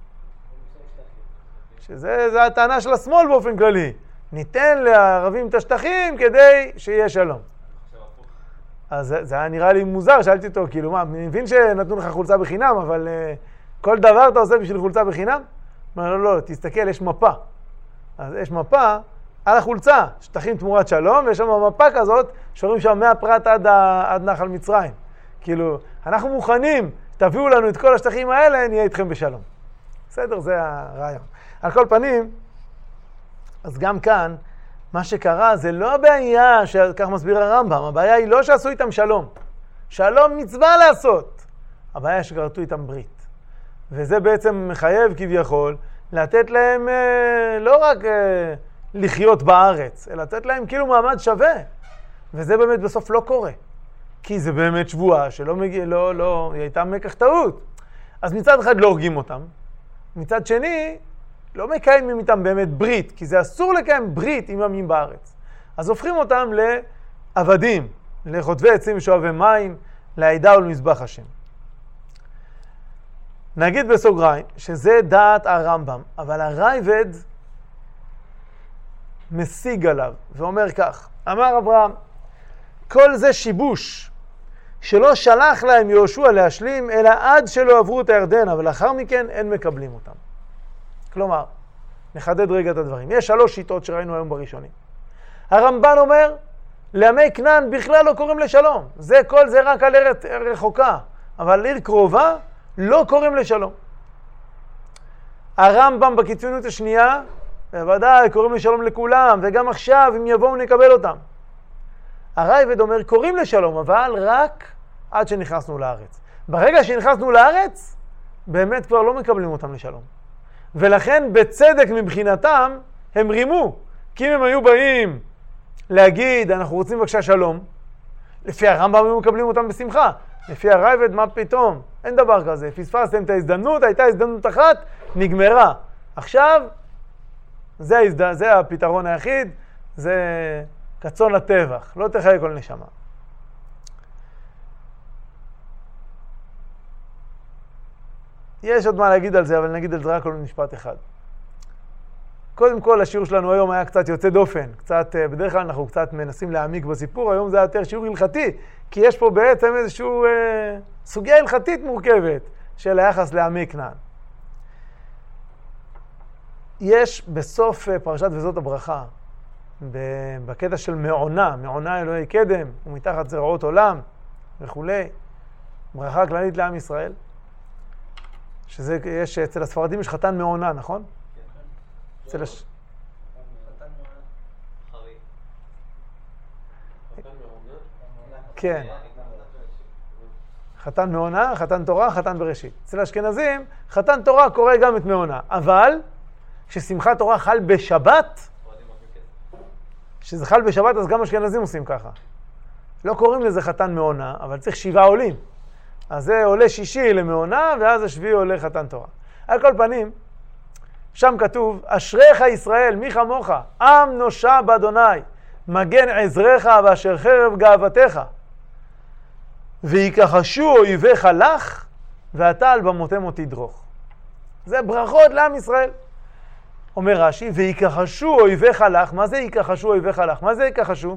שזה זה הטענה של השמאל באופן כללי. ניתן לערבים את השטחים כדי שיהיה שלום. אז זה, זה היה נראה לי מוזר, שאלתי אותו, כאילו מה, אני מבין שנתנו לך חולצה בחינם, אבל uh, כל דבר אתה עושה בשביל חולצה בחינם? אמר לו, לא, תסתכל, יש מפה. אז יש מפה על החולצה, שטחים תמורת שלום, ויש שם מפה כזאת, שרואים שם מהפרת עד, עד נחל מצרים. כאילו, אנחנו מוכנים, תביאו לנו את כל השטחים האלה, נהיה איתכם בשלום. בסדר, זה הרעיון. על כל פנים, אז גם כאן, מה שקרה זה לא הבעיה, שכך מסביר הרמב"ם, הבעיה היא לא שעשו איתם שלום. שלום מצווה לעשות. הבעיה שכרתו איתם ברית. וזה בעצם מחייב כביכול לתת להם אה, לא רק אה, לחיות בארץ, אלא לתת להם כאילו מעמד שווה. וזה באמת בסוף לא קורה. כי זה באמת שבועה שלא מגיע, לא, לא, היא הייתה מקח טעות. אז מצד אחד לא הורגים אותם, מצד שני, לא מקיימים איתם באמת ברית, כי זה אסור לקיים ברית עם עמים בארץ. אז הופכים אותם לעבדים, לחוטבי עצים ושואבי מים, לעדה ולמזבח השם. נגיד בסוגריים שזה דעת הרמב"ם, אבל הרייבד משיג עליו ואומר כך, אמר אברהם, כל זה שיבוש שלא שלח להם יהושע להשלים, אלא עד שלא עברו את הירדן, אבל לאחר מכן אין מקבלים אותם. כלומר, נחדד רגע את הדברים. יש שלוש שיטות שראינו היום בראשונים. הרמב"ן אומר, לעמי כנען בכלל לא קוראים לשלום. זה כל זה רק על ארץ רחוקה, אבל עיר קרובה לא קוראים לשלום. הרמב"ם בקיצוניות השנייה, בוודאי קוראים לשלום לכולם, וגם עכשיו אם יבואו נקבל אותם. הרייבד אומר, קוראים לשלום, אבל רק עד שנכנסנו לארץ. ברגע שנכנסנו לארץ, באמת כבר לא מקבלים אותם לשלום. ולכן בצדק מבחינתם הם רימו. כי אם הם היו באים להגיד, אנחנו רוצים בבקשה שלום, לפי הרמב"ם הם מקבלים אותם בשמחה. לפי הרייבד, מה פתאום? אין דבר כזה. פספסתם את ההזדמנות, הייתה הזדמנות אחת, נגמרה. עכשיו, זה, ההזד... זה הפתרון היחיד, זה כצאן לטבח, לא תחיה כל נשמה. יש עוד מה להגיד על זה, אבל נגיד על זה רק כל משפט אחד. קודם כל, השיעור שלנו היום היה קצת יוצא דופן. קצת, בדרך כלל אנחנו קצת מנסים להעמיק בסיפור, היום זה יותר שיעור הלכתי, כי יש פה בעצם איזשהו אה, סוגיה הלכתית מורכבת של היחס לעמי כנען. יש בסוף פרשת וזאת הברכה, בקטע של מעונה, מעונה אלוהי קדם, ומתחת זרעות עולם וכו', ברכה כללית לעם ישראל, שזה, יש, אצל הספרדים יש חתן מעונה, נכון? כן. אצל הש... חתן מעונה. חרי. כן. חתן מעונה, חתן תורה, חתן בראשית. אצל האשכנזים, חתן תורה קורא גם את מעונה. אבל, כששמחת תורה חל בשבת, כשזה חל בשבת, אז גם אשכנזים עושים ככה. לא קוראים לזה חתן מעונה, אבל צריך שבעה עולים. אז זה עולה שישי למעונה, ואז השביעי עולה חתן תורה. על כל פנים, שם כתוב, אשריך ישראל, מי כמוך, עם נושע באדוני, מגן עזריך ואשר חרב גאוותך. ויקחשו אויביך לך, ואתה על במותם אותי דרוך. זה ברכות לעם ישראל. אומר רש"י, ויקחשו אויביך לך, מה זה יקחשו אויביך לך? מה זה יקחשו?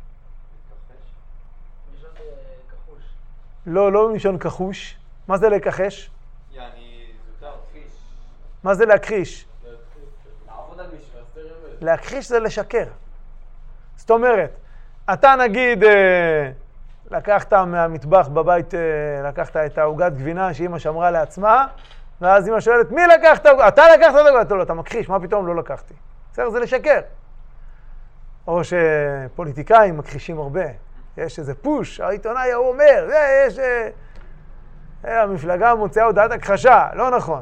לא, לא מלשון כחוש. מה זה לקחש? יעני, זוטר, חיש. מה זה להכחיש? לעבוד על מישהו, אז תראה. להכחיש זה לשקר. זאת אומרת, אתה נגיד, אה, לקחת מהמטבח בבית, אה, לקחת את העוגת גבינה שאמא שמרה לעצמה, ואז אמא שואלת, מי לקחת? אתה לקחת את העוגת? לא, אתה מכחיש, מה פתאום לא לקחתי? בסדר, זה לשקר. או שפוליטיקאים מכחישים הרבה. יש איזה פוש, העיתונאי הוא אומר, זה יש... אה, המפלגה מוציאה הודעת הכחשה, לא נכון.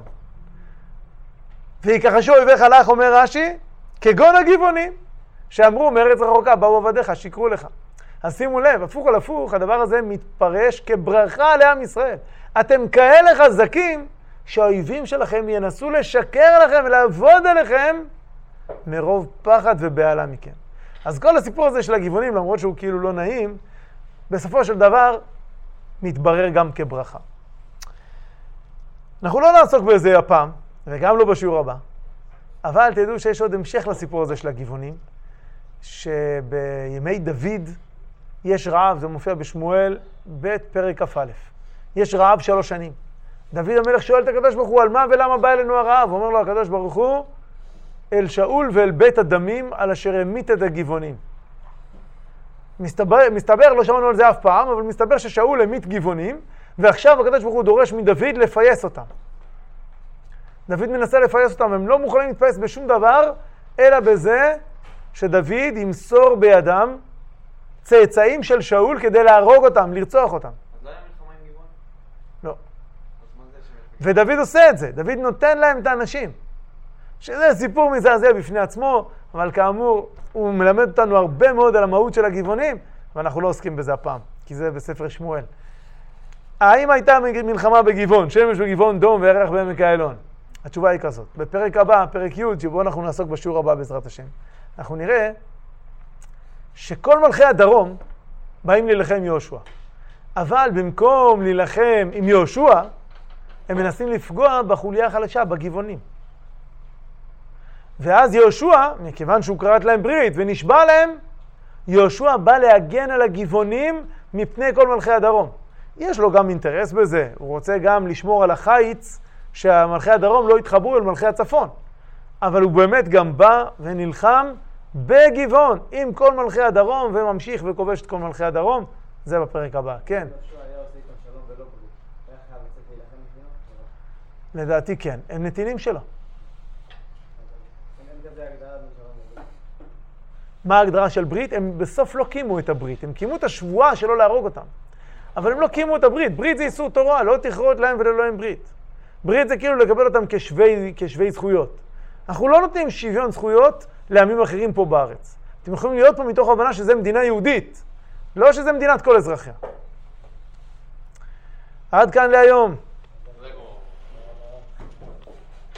ויקחשו אויביך לך, אומר רש"י, כגון הגבעונים, שאמרו מארץ רחוקה, באו עבדיך, שיקרו לך. אז שימו לב, הפוך על הפוך, הדבר הזה מתפרש כברכה לעם ישראל. אתם כאלה חזקים, שהאויבים שלכם ינסו לשקר לכם ולעבוד עליכם מרוב פחד ובעלה מכם. אז כל הסיפור הזה של הגבעונים, למרות שהוא כאילו לא נעים, בסופו של דבר מתברר גם כברכה. אנחנו לא נעסוק בזה הפעם, וגם לא בשיעור הבא, אבל תדעו שיש עוד המשך לסיפור הזה של הגבעונים, שבימי דוד יש רעב, זה מופיע בשמואל ב' פרק כ"א. יש רעב שלוש שנים. דוד המלך שואל את הקדוש ברוך הוא, על מה ולמה בא אלינו הרעב? הוא אומר לו הקדוש ברוך הוא, אל שאול ואל בית הדמים, על אשר המית את הגבעונים. מסתבר, מסתבר, לא שמענו על זה אף פעם, אבל מסתבר ששאול המית גבעונים, ועכשיו הקדוש ברוך הוא דורש מדוד לפייס אותם. דוד מנסה לפייס אותם, הם לא מוכנים להתפייס בשום דבר, אלא בזה שדוד ימסור בידם צאצאים של שאול כדי להרוג אותם, לרצוח אותם. אז לא היה מלחמה עם גבעון? לא. אז מה זה שמלחמה? ודוד עושה את זה, דוד נותן להם את האנשים. שזה סיפור מזעזע בפני עצמו, אבל כאמור, הוא מלמד אותנו הרבה מאוד על המהות של הגבעונים, ואנחנו לא עוסקים בזה הפעם, כי זה בספר שמואל. האם הייתה מלחמה בגבעון, שמש בגבעון דום וירח בעמק האלון? התשובה היא כזאת. בפרק הבא, פרק י', שבו אנחנו נעסוק בשיעור הבא בעזרת השם, אנחנו נראה שכל מלכי הדרום באים להילחם עם יהושע. אבל במקום להילחם עם יהושע, הם מנסים לפגוע בחוליה החלשה, בגבעונים. ואז יהושע, מכיוון שהוא קראת להם ברית ונשבע להם, יהושע בא להגן על הגבעונים מפני כל מלכי הדרום. יש לו גם אינטרס בזה, הוא רוצה גם לשמור על החיץ שהמלכי הדרום לא יתחברו אל מלכי הצפון. אבל הוא באמת גם בא ונלחם בגבעון עם כל מלכי הדרום וממשיך וכובש את כל מלכי הדרום. זה בפרק הבא, כן. יהושע היה עושה איתם שלום ולא ברית. היה חייב לצאת להילחם בשבילו? לדעתי כן, הם נתינים שלו. אין כזה הגדרה בין שלום וברית. מה ההגדרה של ברית? הם בסוף לא קימו את הברית, הם קימו את השבועה שלא להרוג אותם. אבל הם לא קימו את הברית, ברית זה איסור תורה, לא תכרות להם ולא להם ברית. ברית זה כאילו לקבל אותם כשווי, כשווי זכויות. אנחנו לא נותנים שוויון זכויות לעמים אחרים פה בארץ. אתם יכולים להיות פה מתוך הבנה שזה מדינה יהודית, לא שזה מדינת כל אזרחיה. עד כאן להיום.